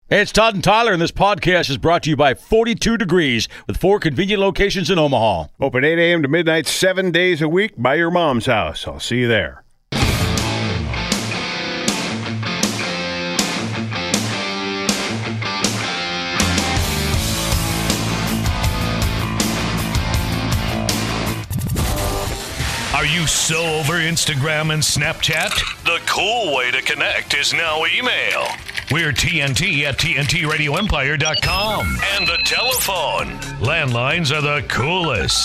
Hey, it's Todd and Tyler, and this podcast is brought to you by 42 Degrees, with 4 convenient locations in Omaha. Open 8 a.m. to midnight, 7 days a week by your mom's house. I'll see you there. Are you so over Instagram and Snapchat? The cool way to connect is now email. We're TNT at TNTRadioEmpire.com. And the telephone. Landlines are the coolest.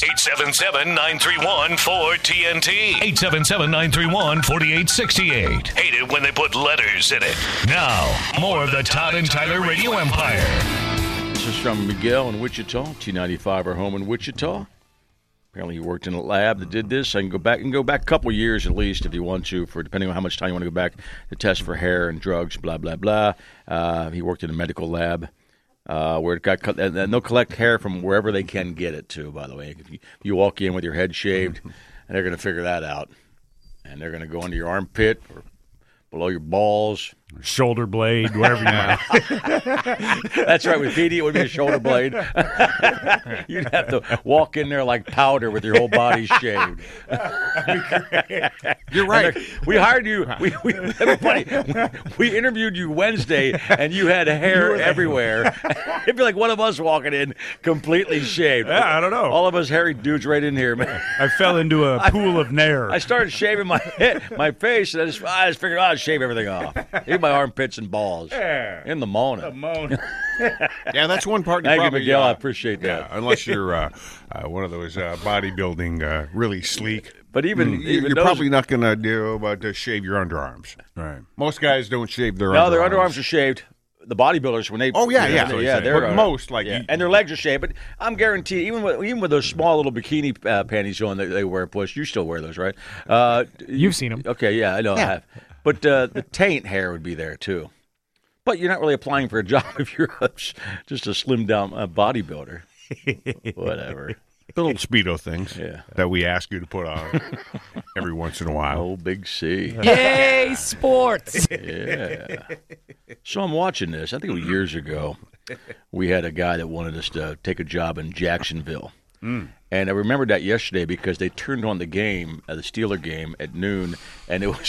877-931-4TNT. 877-931-4868. Hate it when they put letters in it. Now, more of the Todd and Tyler Radio Empire. This is from Miguel in Wichita, T95, our home in Wichita. Apparently, you worked in a lab that did this. I can go back a couple years at least if you want to, for depending on how much time you want to go back to test for hair and drugs, blah blah blah. He worked in a medical lab where it got and they'll collect hair from wherever they can get it to. By the way, if you walk in with your head shaved, and they're going to figure that out, and they're going to go under your armpit or below your balls. Shoulder blade, wherever you want. That's right. With PD, it would be a shoulder blade. You'd have to walk in there like powder with your whole body shaved. You're right. We hired you. Everybody, we interviewed you Wednesday, and you had hair everywhere. It'd be like one of us walking in completely shaved. Yeah, I don't know. All of us hairy dudes right in here, man. I fell into a pool of nair. I started shaving my face, and I just figured I'd shave everything off. Even my armpits and balls. Yeah. In the morning. Yeah, that's one part. Thank you, probably, Miguel. I appreciate that. Unless you're one of those bodybuilding, really sleek. But even you're those, probably not going to do to shave your underarms. Right. Most guys don't shave their underarms. no, their underarms are shaved. The bodybuilders, when they they're but most and their legs are shaved. But I'm guaranteed, even with those small little bikini panties on that they wear, push, you still wear those, right? You've seen them. Okay, yeah, I know. I have. But the taint hair would be there too. But you're not really applying for a job if you're just a slim down bodybuilder. Whatever. The little Speedo things that we ask you to put on every once in a while. Oh, big C. Yay, sports! Yeah. So I'm watching this. I think it was years ago. We had a guy that wanted us to take a job in Jacksonville. And I remembered that yesterday because they turned on the game, the Steeler game, at noon, and it was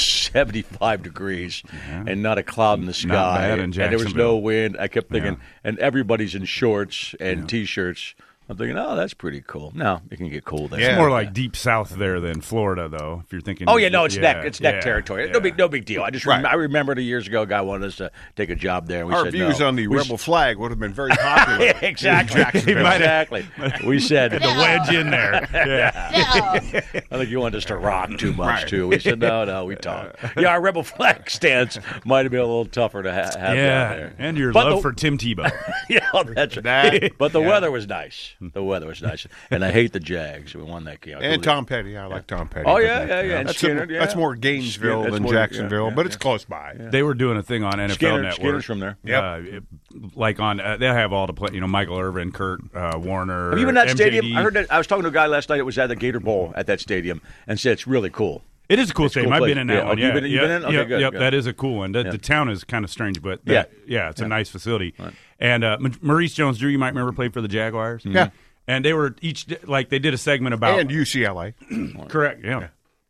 75 degrees and not a cloud in the sky. Not bad in and there was Jacksonville. no wind. I kept thinking, and everybody's in shorts and T-shirts. I'm thinking, oh, that's pretty cool. No, it can get cold there. It's more like deep south there than Florida, though, if you're thinking. Oh, yeah, no, it's neck territory. Yeah. No big deal. I just I remembered years ago a guy wanted us to take a job there. And we Our said views no. on the rebel flag would have been very popular. Exactly. Exactly. We said The wedge in there. Yeah. I think you wanted us to rock too much, too. We said, no, we talked. Yeah, our rebel flag stance might have been a little tougher to have down there. And your But love for Tim Tebow. Yeah, that's right. But the weather was nice. The weather was nice. And I hate the Jags. We won that game. And Tom Petty. I like Tom Petty. Oh, yeah. And That's, Skinner, that's more Gainesville That's than more- Jacksonville, yeah, but it's close by. They were doing a thing on NFL Network. Skinner's from there. Like on, they'll have all the play. Michael Irvin, Kurt Warner. Have you been in that MJD. stadium? I heard that. I was talking to a guy last night that was at the Gator Bowl at that stadium and said it's really cool. It is a cool stadium. cool I've place. been in that Yeah. one. You've Yeah, been in? Okay, good. That is a cool one. The town is kind of strange, but it's a nice facility. Right. And Maurice Jones-Drew, you might remember, played for the Jaguars. Yeah. And they were they did a segment about And UCLA. correct, yeah.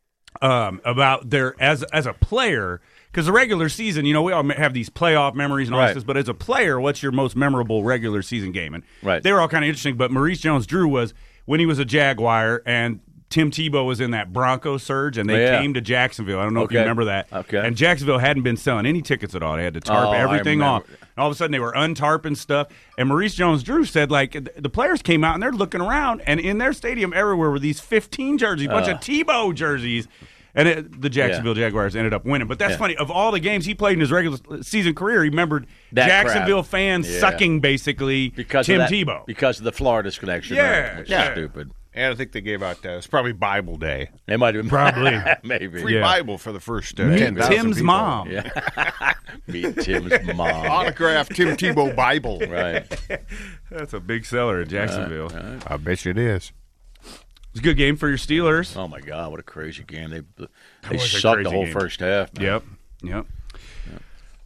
About their as a player, because the regular season, we all have these playoff memories and all Right. this, but as a player, what's your most memorable regular season game? And Right. they were all kind of interesting. But Maurice Jones-Drew was when he was a Jaguar and Tim Tebow was in that Bronco surge, and they came to Jacksonville. I don't know if you remember that. Okay. And Jacksonville hadn't been selling any tickets at all. They had to tarp everything I off. remember. And all of a sudden, they were untarping stuff. And Maurice Jones-Drew said, the players came out, and they're looking around, and in their stadium everywhere were these 15 jerseys, a bunch of Tebow jerseys. And the Jacksonville Jaguars ended up winning. But that's funny. Of all the games he played in his regular season career, he remembered That Jacksonville crowd. fans sucking, basically, because Tim of that, Tebow. Because of the Florida connection. Yeah, right, which yeah. is stupid. And I think they gave out, it's probably Bible Day. It might have been Probably. maybe. Free Yeah. Bible for the first Meet 10,000 Tim's people. mom. Yeah. Meet Tim's mom. Autographed Tim Tebow Bible. Right. That's a big seller at Jacksonville. I bet you it is. It's a good game for your Steelers. Oh my God! What a crazy game! They was a sucked the crazy whole game. first half. Man. Yep.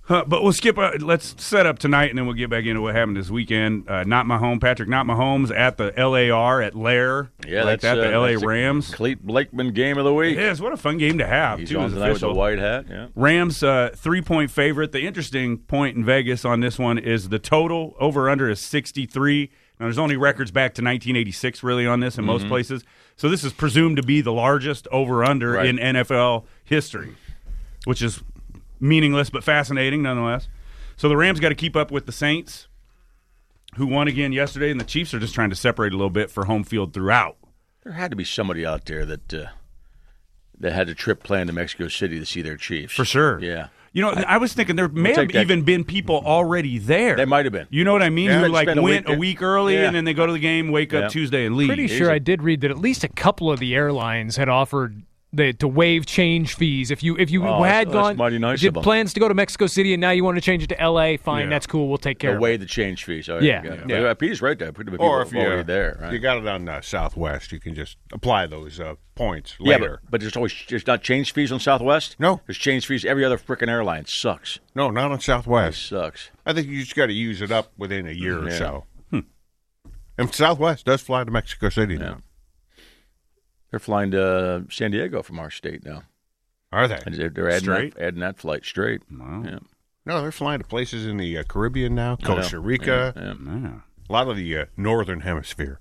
But we'll skip. Let's set up tonight, and then we'll get back into what happened this weekend. Not Mahomes at the LAR at Lair. Yeah, like that's the LA that's Rams. Clete Blakeman game of the week. Yes, what a fun game to have. He's too, on tonight with the white hat. Yeah. Rams 3-point favorite. The interesting point in Vegas on this one is the total over/under is 63. Now, there's only records back to 1986 really on this in most places. So this is presumed to be the largest over/under in NFL history, which is meaningless but fascinating nonetheless. So the Rams got to keep up with the Saints, who won again yesterday, and the Chiefs are just trying to separate a little bit for home field throughout. There had to be somebody out there that had a trip planned to Mexico City to see their Chiefs. For sure. Yeah. You know, I was thinking there may have even been people already there. They might have been. You know what I mean? Yeah, who went a week early and then they go to the game, wake up Tuesday, and leave. Pretty sure I did read that at least a couple of the airlines had offered to waive change fees. If you had gone, mighty nice you of them. plans to go to Mexico City and now you want to change it to L.A., fine, that's cool. We'll take care of it. Waive the change fees. Oh, Yeah. Pete's right there. Or if you're there, right? you got it on Southwest, you can just apply those points later. Yeah, but there's not change fees on Southwest? No. There's change fees every other frickin' airline. It sucks. No, not on It Southwest. sucks. I think you just got to use it up within a year or so. And Southwest does fly to Mexico City now. They're flying to San Diego from our state now. Are they? And they're adding that flight straight. Wow. Yeah. No, they're flying to places in the Caribbean now, Costa Rica, a lot of the northern hemisphere.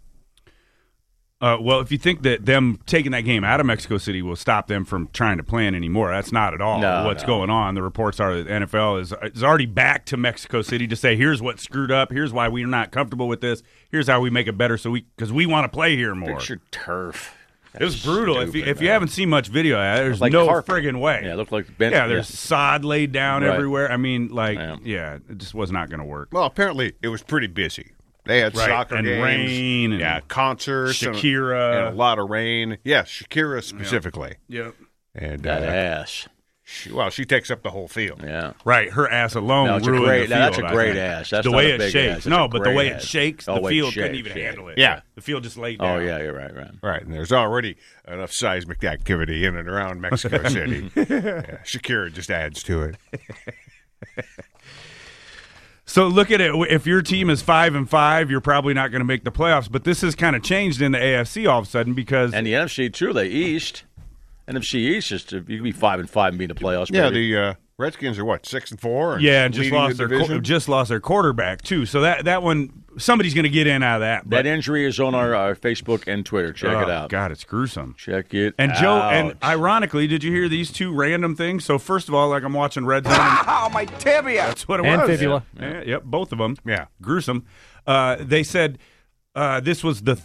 Well, if you think that them taking that game out of Mexico City will stop them from trying to plan anymore, that's not at all what's going on. The reports are that the NFL is already back to Mexico City to say, here's what screwed up, here's why we're not comfortable with this, here's how we make it better because we want to play here more. Fix your turf. It was brutal. Stupid, if you haven't seen much video, there's like no carpet. friggin' way. Yeah, it looked like there's sod laid down Right. everywhere. I mean, it just was not going to work. Well, apparently it was pretty busy. They had soccer and games, rain, and concerts, Shakira, and a lot of rain. Yes, Shakira specifically. Yep. And that ass. She takes up the whole field. Yeah. Right, her ass alone No, ruined the field. that's a great ass. That's the not way a it big shakes. ass. That's No, a but the great way ass. it shakes, the it field shakes, couldn't even handle it. Yeah. The field just laid down. Oh, yeah, you're right. Right, and there's already enough seismic activity in and around Mexico City. Shakira just adds to it. So look at it. If your team is 5-5, you're probably not going to make the playoffs. But this has kind of changed in the AFC all of a sudden because and the NFC too. The East, NFC East is you can be 5-5 and be in the playoffs. Yeah, maybe. the Redskins are 6-4. And just lost their quarterback too. So that one somebody's going to get in out of that. That injury is on our Facebook and Twitter. Check it out. God, it's gruesome. Check it and out. Joe, and ironically, did you hear these two random things? So first of all, like I'm watching Red Zone. Oh, my tibia! That's what it and was. fibula. Yep, both of them. Yeah, gruesome. They said this was the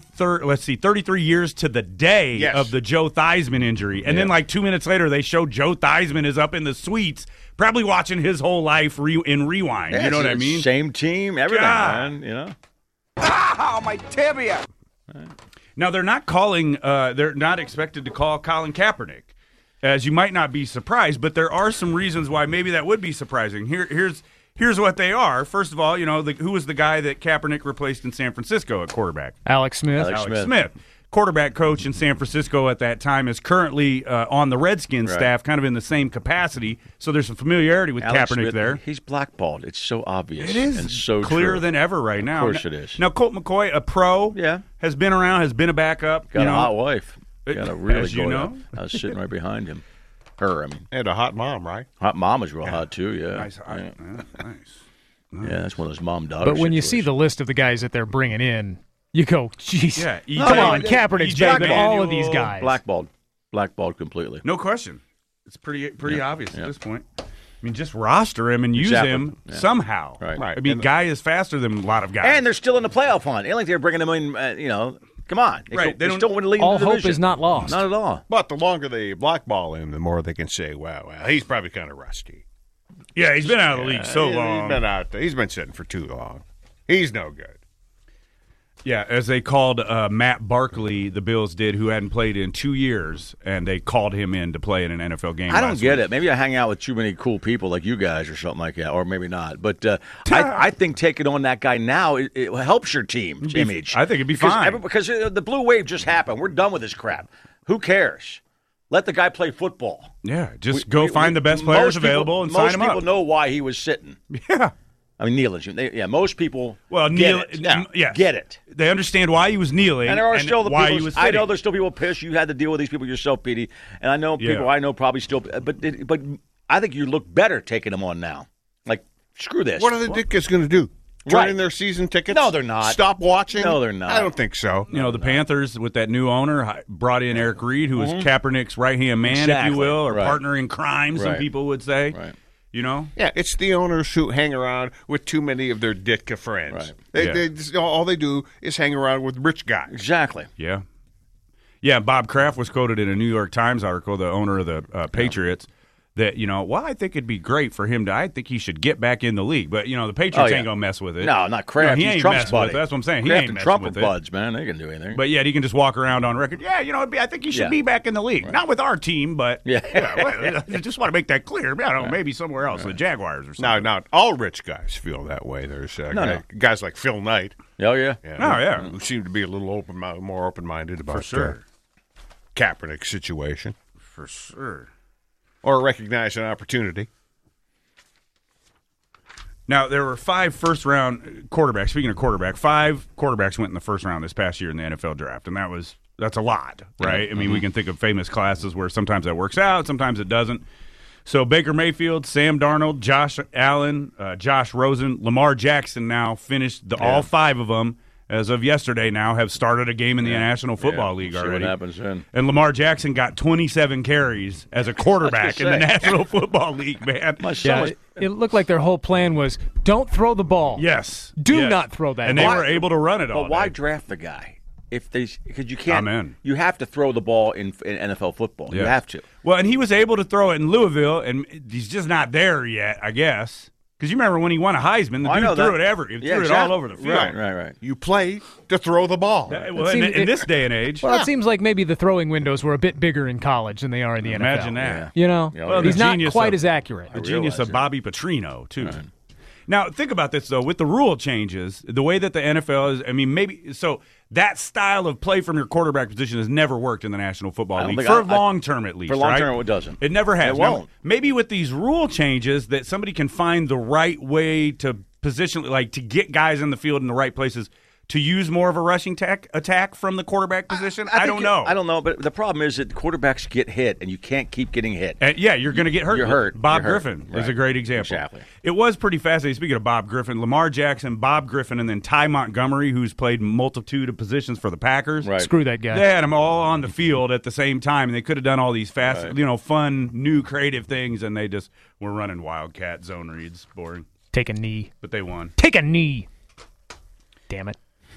33 years to the day of the Joe Theismann injury, and then like 2 minutes later, they showed Joe Theismann is up in the suites, probably watching his whole life in rewind. Yeah, you know what I mean? Same team, everything, man. You know. Oh, my tibia! Now they're not calling. They're not expected to call Colin Kaepernick, as you might not be surprised. But there are some reasons why maybe that would be surprising. Here's what they are. First of all, who was the guy that Kaepernick replaced in San Francisco at quarterback? Alex Smith. Alex Smith. Quarterback coach in San Francisco at that time is currently on the Redskins staff, kind of in the same capacity. So there's some familiarity with Alex Kaepernick Smith, there. He's blackballed. It's so obvious. It is and so clearer true. than ever right now. Of course it is. Now Colt McCoy, a pro, has been around, has been a backup. Got a hot wife. Got a really as you good know. I was sitting right behind him. Her, I mean. And a hot mom, right? Hot mom is real hot too. Yeah. Nice, hot, nice. Yeah, that's one of those mom-daughter But when you see the list of the guys that they're bringing in, you go, jeez, come on, Kaepernick's better than all of these guys. Blackballed completely. No question. It's pretty obvious at this point. I mean, just roster him and use him somehow. Right. I mean, guy is faster than a lot of guys. And they're still in the playoff hunt. It ain't like they're bringing them in, come on. They still win the league. All hope is not lost. Not at all. But the longer they blackball him, the more they can say, well, he's probably kind of rusty. Yeah, he's been out of the league so long. He's been out there. He's been sitting for too long. He's no good. Yeah, as they called Matt Barkley, the Bills did, who hadn't played in 2 years, and they called him in to play in an NFL game. I don't get it. Maybe I hang out with too many cool people like you guys or something like that, or maybe not. But I think taking on that guy now it helps your team's image. I think it'd be fine. Because the blue wave just happened. We're done with this crap. Who cares? Let the guy play football. Yeah, just go find the best players available and sign them up. Most people know why he was sitting. Yeah. I mean, kneeling. Most people get it. They understand why he was kneeling. And there are still the why people. he was I know sitting. there's still people pissed. You had to deal with these people yourself, Petey. And I know people I know probably still. But I think you look better taking them on now. Like, screw this. What are the dickheads going to do? Turn in their season tickets? No, they're not. Stop watching? No, they're not. I don't think so. The Panthers with that new owner brought in Eric Reed, who was Kaepernick's right-hand man, if you will, or partner in crime, some people would say. Right. Yeah, it's the owners who hang around with too many of their dick friends. Right. All they do is hang around with rich guys. Exactly. Yeah. Yeah, Bob Kraft was quoted in a New York Times article, the owner of the Patriots, that, I think it'd be great for him I think he should get back in the league. But, the Patriots ain't going to mess with it. No, not Kraft. He He's ain't Trump's messing buddy. with it. That's what I'm saying. Kraft He ain't and messing Trump with are it. buds, man. They can do anything. But, he can just walk around on record. Yeah, I think he should be back in the league. Right. Not with our team, but I just want to make that clear. I don't know, maybe somewhere else, the Jaguars or something. Now, not all rich guys feel that way. There's guys like Phil Knight. Oh, yeah. Who seem to be a little more open-minded about Kaepernick's situation. For sure. Or recognize an opportunity. Now, there were 5 first-round quarterbacks. Speaking of quarterback, 5 quarterbacks went in the first round this past year in the NFL draft, and that's a lot, right? I mean, we can think of famous classes where sometimes that works out, sometimes it doesn't. So Baker Mayfield, Sam Darnold, Josh Allen, Josh Rosen, Lamar Jackson now finished all 5 of them. As of yesterday now, have started a game in the National Football League we'll already. See what happens then. And Lamar Jackson got 27 carries as a quarterback in the National Football League, man. It looked like their whole plan was don't throw the ball. Yes. Do not throw that and ball. And they were able to run it all But why day. draft the guy? Because you can't. Amen. You have to throw the ball in NFL football. Yes. You have to. Well, and he was able to throw it in Louisville, and he's just not there yet, I guess. Because you remember when he won a Heisman, the dude threw it all over the field. Right. You play to throw the ball. In this day and age. Well, it seems like maybe the throwing windows were a bit bigger in college than they are in the NFL. Imagine that. Well, he's not quite as accurate. The genius of Bobby Petrino, too. Right. Now, think about this, though. With the rule changes, the way that the NFL is, that style of play from your quarterback position has never worked in the National Football League, for long term at least. For long term, it doesn't. It never has. It won't. Now, maybe with these rule changes that somebody can find the right way to position, like to get guys in the field in the right places, to use more of a rushing attack from the quarterback position? I don't know. I don't know, but the problem is that quarterbacks get hit, and you can't keep getting hit. You're going to get hurt. You're hurt. Bob Griffin is a great example. Exactly. It was pretty fascinating. Speaking of Bob Griffin, Lamar Jackson, Bob Griffin, and then Ty Montgomery, who's played multitude of positions for the Packers. Right. Screw that guy. They had them all on the field at the same time, and they could have done all these fast, fun, new, creative things, and they just were running wildcat zone reads. Boring. Take a knee. But they won. Take a knee. Damn it.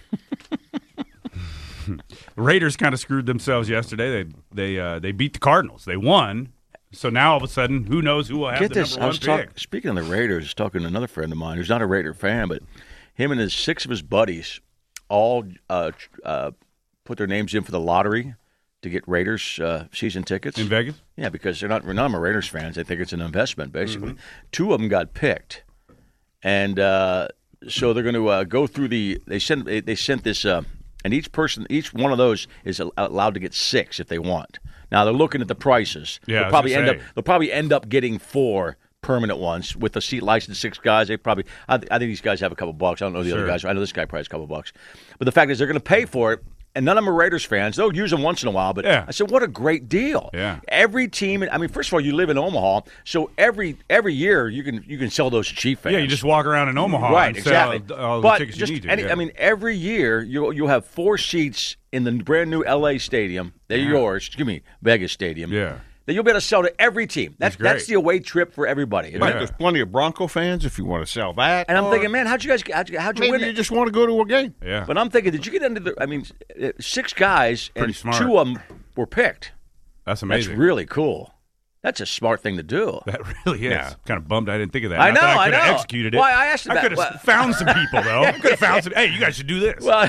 The Raiders kind of screwed themselves yesterday. They beat the Cardinals. They won. So now all of a sudden, who knows who will have the number one pick? Speaking of the Raiders, I was talking to another friend of mine who's not a Raider fan, but him and 6 of his buddies all put their names in for the lottery to get Raiders season tickets. In Vegas? Yeah, because none of them are Raiders fans. They think it's an investment, basically. 2 of them got picked. And so they're going to go through they sent this, and each one of those is allowed to get 6 if they want. Now they're looking at the prices. Yeah, they'll probably end up getting 4 permanent ones with the seat licensed 6 guys. I think these guys have a couple bucks. I don't know the other guys. I know this guy probably has a couple bucks. But the fact is they're going to pay for it. And none of them are Raiders fans. They'll use them once in a while. But I said, what a great deal. Yeah. Every team, first of all, you live in Omaha, so every year you can sell those to Chief fans. Yeah, you just walk around in Omaha right, and exactly. sell all the but tickets just you need to. Every year you'll have 4 seats in the brand new LA stadium. They're yours. Vegas Stadium. Yeah. That you'll be able to sell to every team. That's the away trip for everybody. But there's plenty of Bronco fans if you want to sell that. And I'm thinking, man, how'd you win it? Maybe you just want to go to a game. Yeah. But I'm thinking, did you get into 6 guys and smart. 2 of them were picked? That's amazing. That's really cool. That's a smart thing to do. That really is. Yeah. Kind of bummed I didn't think of that. I know, I could I know. have executed it. Well, I asked him I could have found some people, though. I could have found some. Hey, you guys should do this. Well,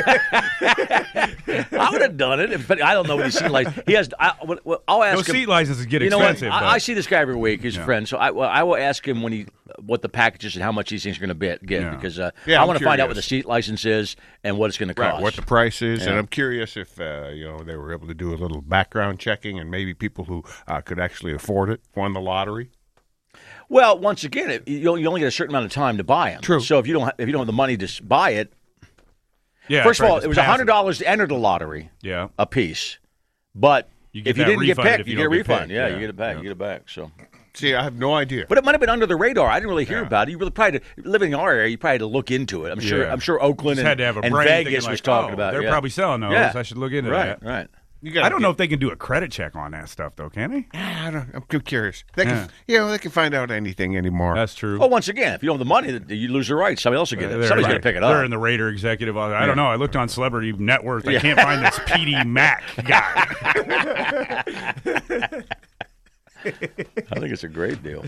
I would have done it, but I don't know what his seat license. He has. I'll ask Those him. seat licenses get You know what? expensive. I see this guy every week. He's a friend, so I will ask him when he what the package is and how much these things are going to get because I I'm want to find out what the curious. seat license is and what it's going to cost. Right, what the price is, Yeah. and I'm curious if they were able to do a little background checking, and maybe people who could actually afford it won the lottery. Well, once again, you only get a certain amount of time to buy them. True. So if you don't have the money to buy it, Yeah. first of right, all, just it was pass $100 to enter the lottery Yeah. a piece, but You get if you that didn't get refund picked, if you you get a don't get refund. picked. Yeah, Yeah. you get it back. Yeah. You get it back. So. See, I have no idea. But it might have been under the radar. I didn't really hear about it. You really probably living in our area. You probably had to look into it. I'm sure. Yeah. I'm sure Oakland Just had to have a and brain Vegas thinking was like, talking oh, about. They're yeah. probably selling those. Yeah. I should look into Right. that. Right. I don't know if they can do a credit check on that stuff, though, can they? I'm curious. They can, they can find out anything anymore. That's true. Well, once again, if you don't have the money, you lose the rights. Somebody else will get it. Somebody's going to pick it They're up. in the Raider executive office. I don't know. I looked on Celebrity Net Worth. I can't find this PD Mac guy. I think it's a great deal.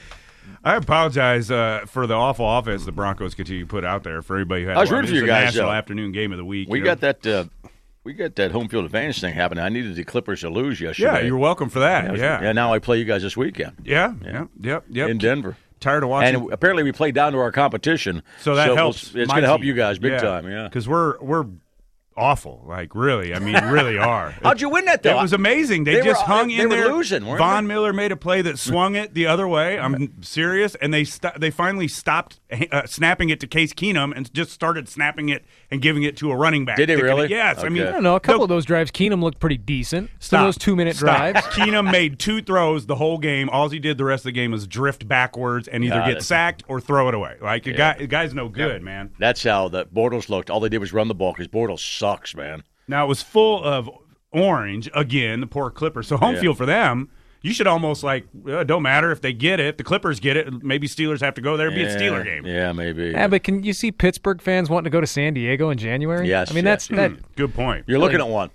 I apologize for the awful offense the Broncos continue to put out there for everybody who had I was one. rooting for It's you a guys, National though. afternoon game of the week. We got that. We got that home field advantage thing happening. I needed the Clippers to lose yesterday. Yeah, you're welcome for that. Yeah. Now I play you guys this weekend Yep. in Denver. Tired of watching. And apparently we played down to our competition. so that helps. It's my going to help team. you guys big time. Yeah. Because we're awful. Like, really. I mean, really are. How'd you win that, though? It was amazing. They They just were- hung they in were there. losing, weren't Von they? Miller made a play that swung it the other way. I'm serious. And they finally stopped snapping it to Case Keenum and just started snapping it and giving it to a running back. Did they Thinking, really? Yes. I mean, Okay. I don't know. A couple of those drives, Keenum looked pretty decent. Some of those 2-minute drives. Keenum made 2 throws the whole game. All he did the rest of the game was drift backwards and either Got get it. sacked or throw it away. Like, the guy's no good, man. That's how the Bortles looked. All they did was run the ball because Bortles sucks, man. Now, it was full of orange, again, the poor Clippers. So home field for them, you should almost it don't matter if they get it. The Clippers get it. Maybe Steelers have to go there. It'd be a Steeler game. Yeah, maybe. Yeah, but can you see Pittsburgh fans wanting to go to San Diego in January? Yes, I mean, yes. that's Good point. You're looking at one.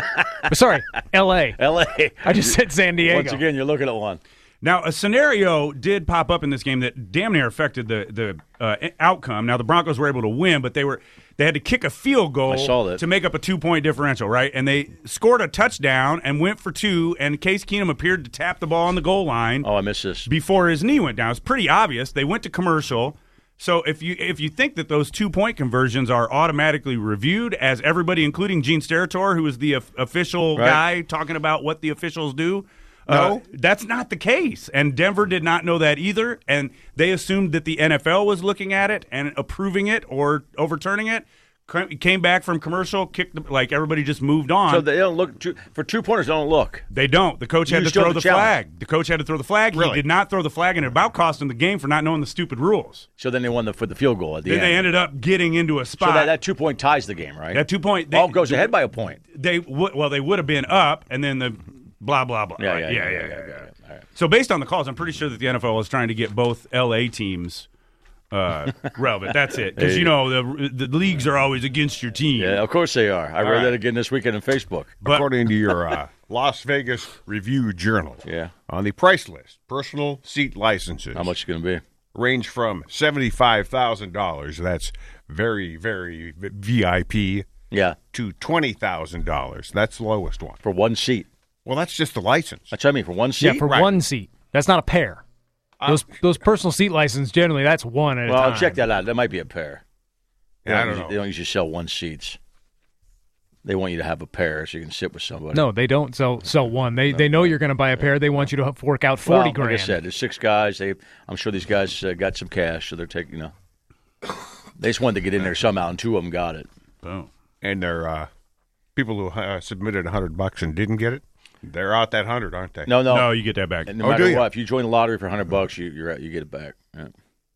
Sorry, L.A. L.A. I just said San Diego. Once again, you're looking at one. Now, a scenario did pop up in this game that damn near affected the outcome. Now, the Broncos were able to win, but they had to kick a field goal I saw that. to make up a 2-point differential, right? And they scored a touchdown and went for 2, and Case Keenum appeared to tap the ball on the goal line Oh, I missed this. before his knee went down. It's pretty obvious. They went to commercial. So if you think that those 2-point conversions are automatically reviewed, as everybody, including Gene Steratore, who is the official Right. guy talking about what the officials do, No. that's not the case. And Denver did not know that either, and they assumed that the NFL was looking at it and approving it or overturning it. Came back from commercial, kicked like everybody just moved on. So they don't look for 2-pointers. Don't look. They don't. The coach had You to still throw have the the challenge. flag. The coach had to throw the flag. He Really? did not throw the flag, and it about cost him the game for not knowing the stupid rules. So then they won for the field goal at the Then end. they ended up getting into a So spot. that 2-point ties the game, right? That 2-point. All goes ahead by a point. They would have been up, and then the blah blah blah. Yeah. All right. So based on the calls, I'm pretty sure that the NFL was trying to get both LA teams relevant. That's it, because Hey. you know the leagues are always against your team. Yeah, of course they are. I read right. that again this weekend on Facebook. But According to your Las Vegas Review Journal, Yeah. on the price list, personal seat licenses How much is it going to be? range from $75,000. That's very, very VIP. Yeah, To $20,000. That's the lowest one. for one seat. Well, that's just the license. That's what I mean, for one seat. Yeah, for Right. one seat. That's not a pair. Those personal seat license generally that's one at a Well, time. check that out. That might be a pair. Yeah, I don't know. They don't usually sell one seats. They want you to have a pair so you can sit with somebody. No, they don't sell one. They know you're going to buy a pair. They want you to fork out 40 well, grand. Like I said, there's 6 guys. I'm sure these guys got some cash, so they're taking. They just wanted to get in there somehow, and 2 of them got it. boom. And they're people who submitted $100 and didn't get it. They're out that 100, aren't they? No, you get that back. And no Oh, matter do you? what, if you join the lottery for $100, you're out. You get it back. Yeah.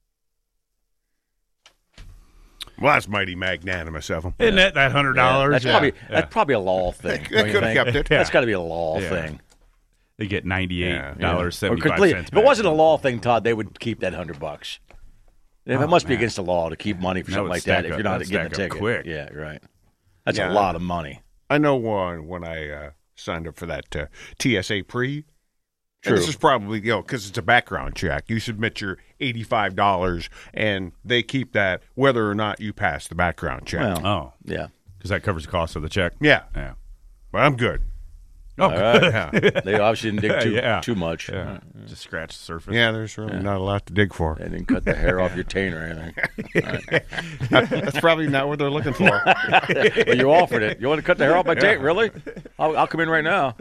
Well, that's mighty magnanimous of them. Isn't that $100? That's probably a law thing. They don't you could have think? kept it. That's got to be a law Yeah. thing. They get $98.75. Or complete. If it wasn't a law thing, Todd, they would keep that $100. It must be against the law to keep money for That something would like that stack if up- you're not that'd getting the stack up ticket. quick. Yeah, right. That's Yeah. a lot of money. I know when I signed up for that TSA pre. True. And this is probably, because it's a background check. You submit your $85, and they keep that whether or not you pass the background check. Well, Oh, yeah. because that covers the cost of the check. Yeah. Yeah. But I'm good. Oh, All right. They obviously didn't dig too much. Yeah. Just scratch the surface. Yeah, there's really not a lot to dig for. They didn't cut the hair off your taint or anything. That's probably not what they're looking for. Well, you offered it. You want to cut the hair off my taint? Really? I'll come in right now.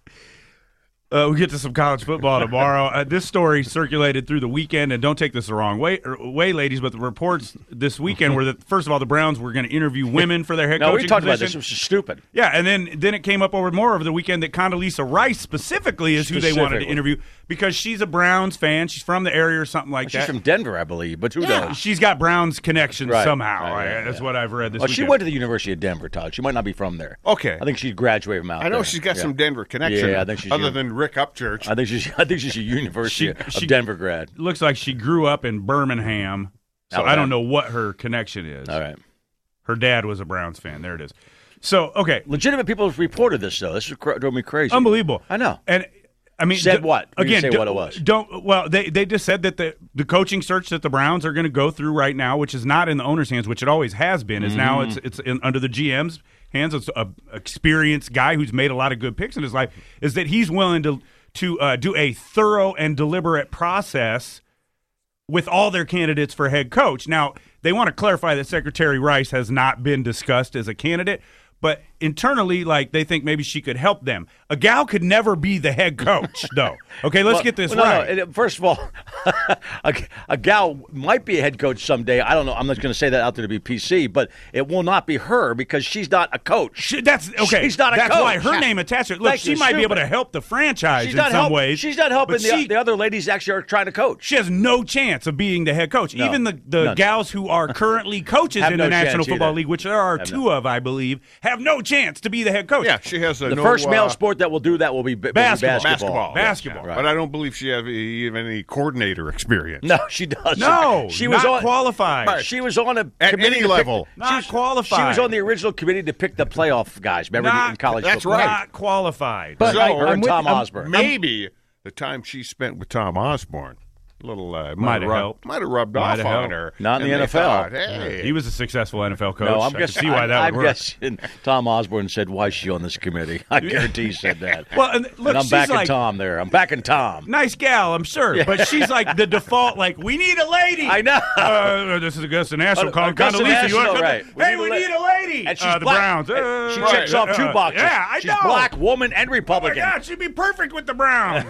We'll get to some college football tomorrow. This story circulated through the weekend, and don't take this the wrong way, ladies, but the reports this weekend were that, first of all, the Browns were going to interview women for their head coaching we talked position. about this. It was just stupid. Yeah, and then it came up over the weekend that Condoleezza Rice specifically is who they wanted to interview because she's a Browns fan. She's from the area or something like that. She's from Denver, I believe, but who knows? She's got Browns connections somehow. Right, That's what I've read this Well, weekend. she went to the University of Denver, Todd. She might not be from there. Okay. I think she graduated from out there. I know she's got some Denver connection. Yeah, I think she's other than Rick Upchurch. I think she's a University of Denver grad. Looks like she grew up in Birmingham, so Alabama. I don't know what her connection is. All right. Her dad was a Browns fan. There it is. So, okay. Legitimate people have reported this, though. This drove me crazy. Unbelievable. I know. And I mean, Said what? We Again, didn't say what it was. They just said that the coaching search that the Browns are going to go through right now, which is not in the owner's hands, which it always has been, is now it's under the GM's hands. It's an experienced guy who's made a lot of good picks in his life. Is that he's willing to do a thorough and deliberate process with all their candidates for head coach. Now, they want to clarify that Secretary Rice has not been discussed as a candidate, but internally, like, they think maybe she could help them. A gal could never be the head coach, though. Okay, let's get this right. No. First of all, a gal might be a head coach someday. I don't know. I'm not going to say that out there to be PC, but it will not be her because she's not a coach. She's not a coach. That's why her name attached to it. Look, she might be able to help the franchise in some ways. She's not helping. The other ladies actually are trying to coach. She has no chance of being the head coach. No, even the gals who are currently coaches in the National Football League, which there are two of, I believe, have no chance to be the head coach. Yeah, she has the first male sport that will do that will be basketball. Basketball. Right. But I don't believe she has even any coordinator experience. No, she doesn't. No, she was not qualified. She was on a at committee any level. Not qualified. She was on the original committee to pick the playoff guys. Remember in college that's football? right. Not qualified. But Her and Tom Osborne. Maybe the time she spent with Tom Osborne, a little might have rubbed off on her. Not in the NFL. Thought, hey. He was a successful NFL coach. No, I I'm can guessing. see why that I'm would work. guessing Tom Osborne said, "Why is she on this committee?" I guarantee he said that. Well, and look, and I'm she's backing like, Tom there. I'm backing Tom. nice gal, I'm sure, but she's like the default. Like, we need a lady. I know. This is Augusta National calling Augusta Condoleezza. You want to come? right. Hey, we need a lady. And she's the black. Browns. She checks off two boxes. Yeah, I she's know. black, woman, and Oh my Republican. God, she'd be perfect with the Browns.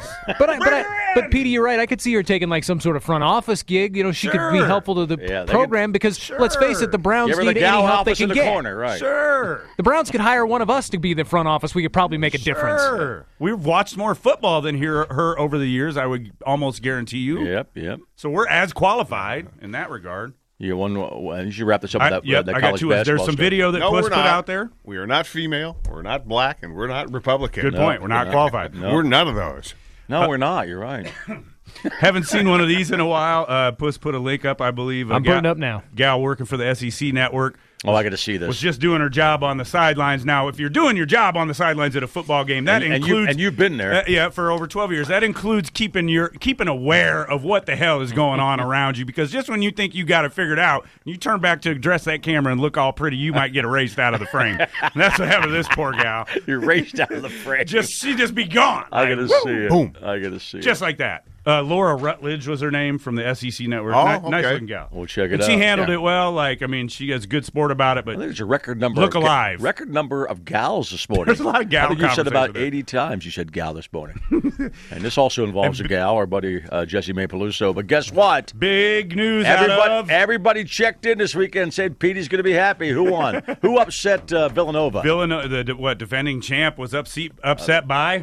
But Petey, you're right. I could see her taking like some sort of front office gig. You know, she could be Sure. helpful to the Yeah, they program because let's face it, the Browns Give her the need any gal help they office in can the get. corner, right? Sure. The Browns could hire one of us to be the front office. We could probably make a difference. Sure. We've watched more football than her over the years, I would almost guarantee you. Yep. So we're as qualified in that regard. You should wrap this up with that I got college two. basketball There's some story. video that No, Puss we're put not. out there. We are not female. We're not black, and we're not Republican. Good point. We're not qualified. No. We're none of those. No, we're not. You're right. Haven't seen one of these in a while. Puss put a link up, I believe. I'm putting it up now. Gal working for the SEC network. Oh, I got to see this. Was just doing her job on the sidelines. Now, if you're doing your job on the sidelines at a football game, that includes and you've been there. for over 12 years. That includes keeping aware of what the hell is going on around you. Because just when you think you got it figured out, you turn back to address that camera and look all pretty, you might get erased out of the frame. And that's what happened to this poor gal. You're raced out of the frame. She just be gone. I got to Like, see it. Boom. I got to see just it. like that. Laura Rutledge was her name from the SEC network. Oh, Nice okay. looking gal. We'll check it and out. she handled Yeah. it well. Like, I mean, she has good sport about it. I think But there's a record number. Look alive. Record number of gals this morning. There's a lot of gal I think you said about conversation 80 times. You said gal this morning, and this also involves a gal, our buddy Jesse Mapeluso. But guess what? big news out of Everybody checked in this weekend and said Petey's going to be happy. Who won? Who upset Villanova? Villanova. The defending champ was upset by.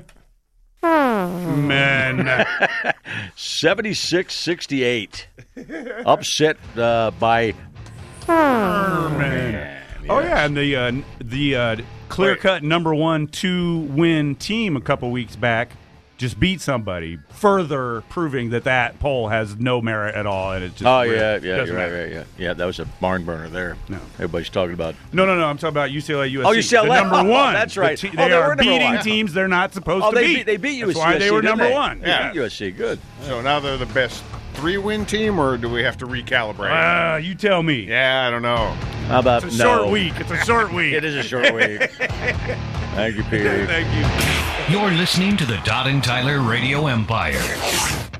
Man. 76-68. Upset by. Man. Oh yeah, and the clear-cut number 1 2-win team a couple weeks back just beat somebody, further proving that poll has no merit at all, and it just Oh really yeah, doesn't you're matter. right. Yeah, that was a barn burner there. No. Everybody's talking about. No, I'm talking about UCLA USC. Oh, UCLA. The number one. That's right. They They are were number beating one. teams they're not supposed to they beat. beat USC. That's why they were didn't number they? one. They beat USC. Good. So now they're the best 3-win team, or do we have to recalibrate? You tell me. Yeah, I don't know. How about It's a short week. It's a short week. It is a short week. Thank you, Pete. Thank you. You're listening to the Todd and Tyler Radio Empire.